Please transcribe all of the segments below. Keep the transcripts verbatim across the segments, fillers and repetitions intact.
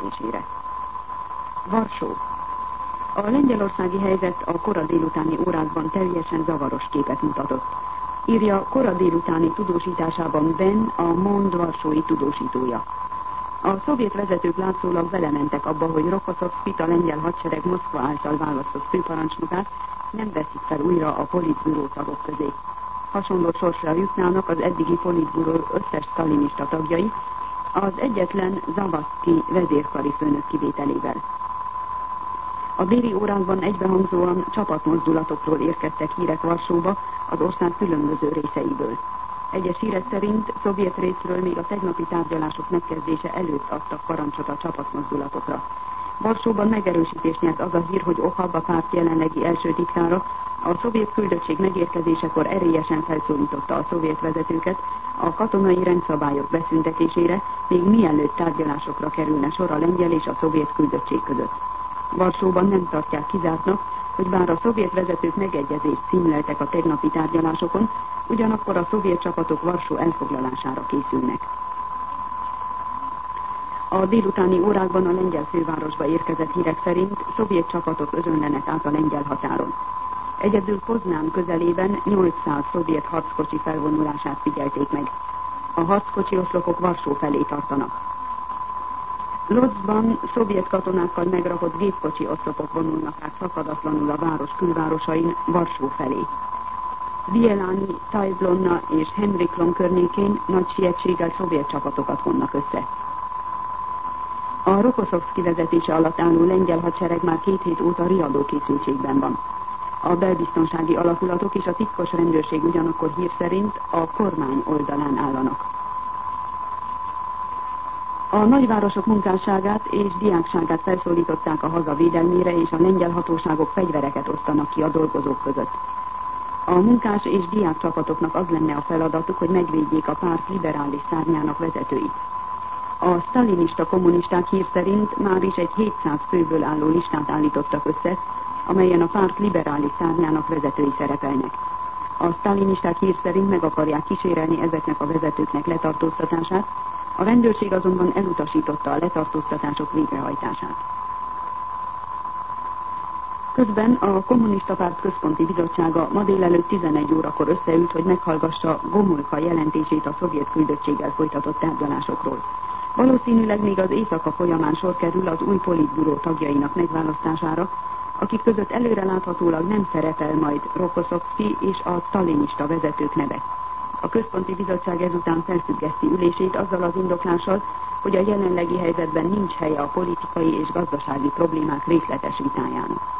megérkezésére. Varsó. A lengyelországi helyzet a kora délutáni órákban teljesen zavaros képet mutatott. Írja kora délutáni tudósításában Ben, a Mond varsói tudósítója. A szovjet vezetők látszólag belementek abba, hogy Rokoszovszkit, a lengyel hadsereg Moszkva által választott főparancsnokát nem veszik fel újra a politbüró tagok közé. Hasonló sorsra jutnának az eddigi politbüró összes sztalinista tagjai, az egyetlen Zavatki vezérkari főnök kivételével. A déli órákban egybehangzóan csapatmozdulatokról érkeztek hírek Varsóba az ország különböző részeiből. Egyes hírek szerint szovjet részről még a tegnapi tárgyalások megkezdése előtt adtak parancsot a csapatmozdulatokra. Varsóban megerősítést nyert az a hír, hogy Ohab, a párt jelenlegi első titkára, a szovjet küldöttség megérkezésekor erélyesen felszólította a szovjet vezetőket a katonai rendszabályok beszüntetésére, még mielőtt tárgyalásokra kerülne sor a lengyel és a szovjet küldöttség között. Varsóban nem tartják kizártnak, hogy bár a szovjet vezetők megegyezést címleltek a tegnapi tárgyalásokon, ugyanakkor a szovjet csapatok Varsó elfoglalására készülnek. A délutáni órákban a lengyel fővárosba érkezett hírek szerint szovjet csapatok özönlenek át a lengyel határon. Egyedül Poznán közelében nyolcszáz szovjet harckocsi felvonulását figyelték meg. A harckocsi oszlopok Varsó felé tartanak. Lodzban szovjet katonákkal megrakott gépkocsi oszlopok vonulnak át szakadatlanul a város külvárosain Varsó felé. Bielani, Tajblonna és Henriklon környékén nagy sietséggel szovjet csapatokat vonnak össze. A Rokoszovszki vezetése alatt álló lengyel hadsereg már két hét óta riadó készültségben van. A belbiztonsági alakulatok és a titkos rendőrség ugyanakkor hír szerint a kormány oldalán állanak. A nagyvárosok munkásságát és diákságát felszólították a haza védelmére, és a lengyel hatóságok fegyvereket osztanak ki a dolgozók között. A munkás és diák csapatoknak az lenne a feladatuk, hogy megvédjék a párt liberális szárnyának vezetőit. A sztalinista kommunisták hír szerint már is egy hétszáz főből álló listát állítottak össze, amelyen a párt liberális szárnyának vezetői szerepelnek. A sztálinisták hír szerint meg akarják kísérelni ezeknek a vezetőknek letartóztatását, a rendőrség azonban elutasította a letartóztatások végrehajtását. Közben a Kommunista Párt Központi Bizottsága ma délelőtt tizenegy órakor összeült, hogy meghallgassa Gomulka jelentését a szovjet küldöttséggel folytatott tárgyalásokról. Valószínűleg még az éjszaka folyamán sor kerül az új politbüró tagjainak megválasztására, akik között előreláthatólag nem szerepel majd Rokoszovszki és a sztalinista vezetők neve. A Központi Bizottság ezután felfüggeszti ülését azzal az indoklással, hogy a jelenlegi helyzetben nincs helye a politikai és gazdasági problémák részletes vitájának.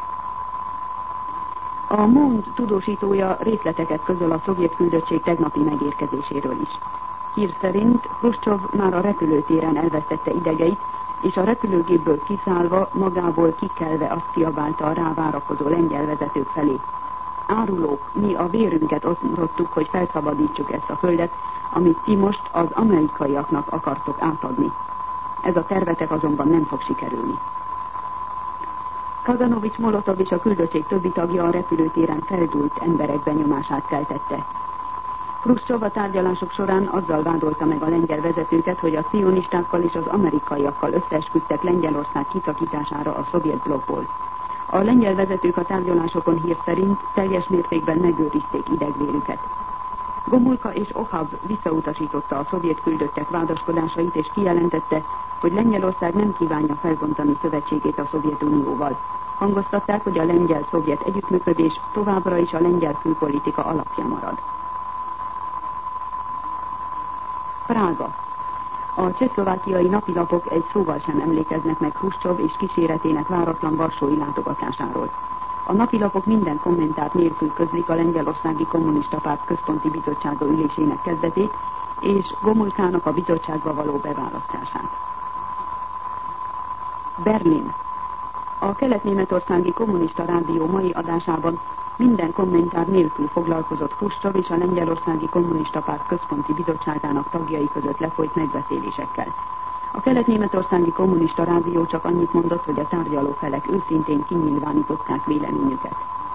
A Mond tudósítója részleteket közöl a szovjet küldöttség tegnapi megérkezéséről is. Hír szerint Hruscsov már a repülőtéren elvesztette idegeit, és a repülőgépből kiszállva, magából kikelve azt kiabálta a rá várakozó lengyel vezetők felé: árulók, mi a vérünket osztottuk, hogy felszabadítsuk ezt a földet, amit ti most az amerikaiaknak akartok átadni. Ez a tervetek azonban nem fog sikerülni. Kaganovics, Molotov és a küldöttség többi tagja a repülőtéren feldúlt emberek benyomását keltette. Hruscsov a tárgyalások során azzal vádolta meg a lengyel vezetőket, hogy a cionistákkal és az amerikaiakkal összeesküdtek Lengyelország kiszakítására a szovjet blokkból. A lengyel vezetők a tárgyalásokon hír szerint teljes mértékben megőrizték idegvérüket. Gomulka és Ohab visszautasította a szovjet küldöttek vádaskodásait, és kijelentette, hogy Lengyelország nem kívánja felbontani szövetségét a Szovjetunióval. Hangoztatták, hogy a lengyel-szovjet együttműködés továbbra is a lengyel külpolitika alapja marad. Prága. A csehszlovákiai napilapok egy szóval sem emlékeznek meg Hruscsov és kíséretének váratlan varsói látogatásáról. A napilapok minden kommentát nélkül közlik a Lengyelországi Kommunista Párt Központi Bizottsága ülésének kezdetét és Gomulkának a bizottságba való beválasztását. Berlin. A Kelet-Németországi Kommunista Rádió mai adásában minden kommentár nélkül foglalkozott Hruscsov és a Lengyelországi Kommunista Párt Központi Bizottságának tagjai között lefolyt megbeszélésekkel. A Kelet-Németországi Kommunista Rádió csak annyit mondott, hogy a tárgyaló felek őszintén kinyilvánították véleményüket.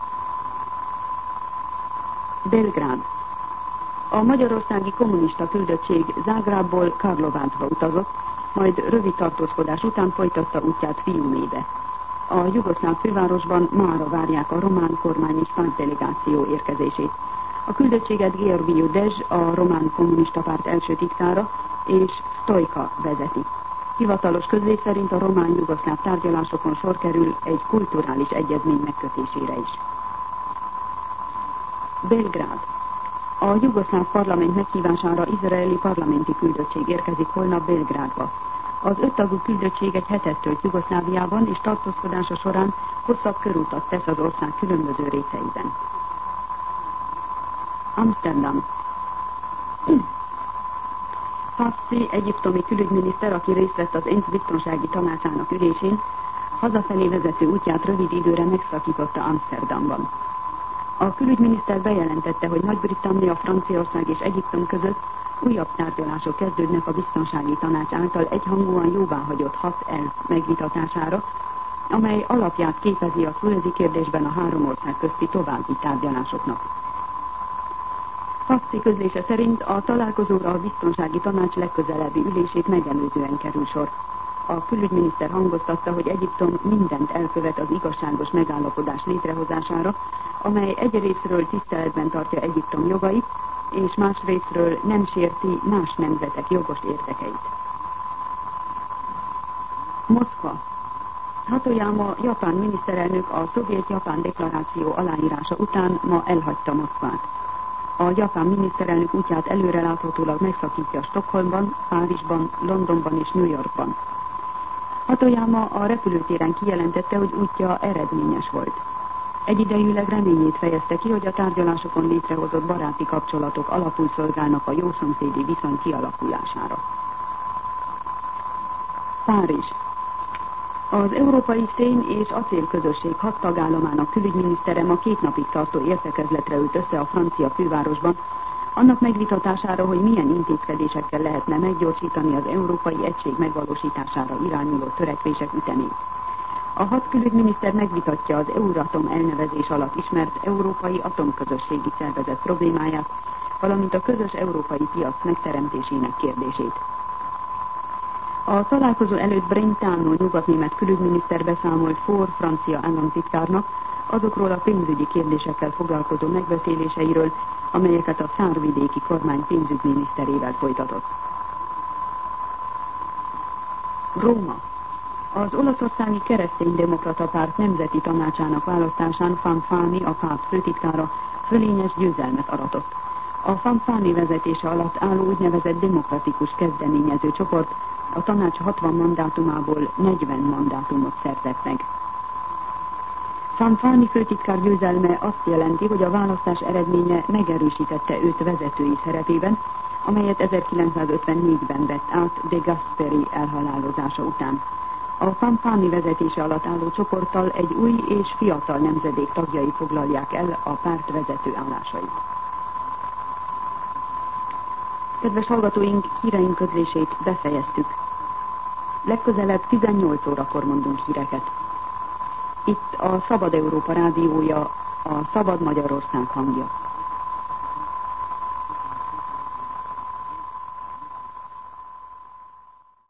Belgrád. A magyarországi kommunista küldöttség Zágrábból Karlovácba utazott, majd rövid tartózkodás után folytatta útját Fiumébe. A jugoszláv fővárosban mára várják a román kormány és pártdelegáció érkezését. A küldöttséget Georgiu Dezs, a román kommunista párt első titkára, és Stojka vezeti. Hivatalos közlés szerint a román-jugoszláv tárgyalásokon sor kerül egy kulturális egyezmény megkötésére is. Belgrád. A jugoszláv parlament meghívására izraeli parlamenti küldöttség érkezik holnap Belgrádba. Az öttagú küldöttség egy hetet tölt Jugoszláviában, és tartózkodása során hosszabb körutat tesz az ország különböző részeiben. Amsterdam. Fafsi, egyiptomi külügyminiszter, aki részt vett az ENSZ biztonsági tanácsának ülésén, hazafelé vezető útját rövid időre megszakította Amsterdamban. A külügyminiszter bejelentette, hogy Nagy-Britannia, Franciaország és Egyiptom között újabb tárgyalások kezdődnek a biztonsági tanács által egyhangúan jóváhagyott hat elv megvitatására, amely alapját képezi a szuezi kérdésben a három ország közti további tárgyalásoknak. Fafsi közlése szerint a találkozóra a biztonsági tanács legközelebbi ülését megelőzően kerül sor. A külügyminiszter hangoztatta, hogy Egyiptom mindent elkövet az igazságos megállapodás létrehozására, amely egyrészről tiszteletben tartja Egyiptom jogait, és másrészről nem sérti más nemzetek jogos érdekeit. Moszkva. Hatoyama japán miniszterelnök a szovjet-japán deklaráció aláírása után ma elhagyta Moszkvát. A japán miniszterelnök útját előreláthatólag megszakítja Stockholmban, Párizsban, Londonban és New Yorkban. Hatoyama a repülőtéren kijelentette, hogy útja eredményes volt. Egyidejűleg reményét fejezte ki, hogy a tárgyalásokon létrehozott baráti kapcsolatok alapul szolgálnak a jószomszédi viszony kialakulására. Párizs. Az Európai Szén és Acél Közösség hat tagállamának külügyminisztere ma két napig tartó értekezletre ült össze a francia fővárosban, annak megvitatására, hogy milyen intézkedésekkel lehetne meggyorsítani az európai egység megvalósítására irányuló törekvések ütemét. A hat külügyminiszter megvitatja az Euratom elnevezés alatt ismert Európai Atomközösségi Szervezet problémáját, valamint a közös európai piac megteremtésének kérdését. A találkozó előtt Brentano nyugatnémet külügyminiszter beszámolt Faure francia államtitkárnak azokról a pénzügyi kérdésekkel foglalkozó megbeszéléseiről, amelyeket a szárvidéki kormány pénzügyminiszterével folytatott. Róma. Az olaszországi kereszténydemokrata párt nemzeti tanácsának választásán Fanfani, a párt főtitkára, fölényes győzelmet aratott. A Fanfani vezetése alatt álló úgynevezett demokratikus kezdeményező csoport a tanács hatvan mandátumából negyven mandátumot szerzett meg. Fanfani főtitkár győzelme azt jelenti, hogy a választás eredménye megerősítette őt vezetői szerepében, amelyet ezerkilencszázötvennégyben vett át De Gasperi elhalálozása után. A Fanfani vezetése alatt álló csoporttal egy új és fiatal nemzedék tagjai foglalják el a párt vezető állásait. Kedves hallgatóink, híreink közlését befejeztük. Legközelebb tizennyolc órakor mondunk híreket. Itt a Szabad Európa rádiója, a Szabad Magyarország hangja.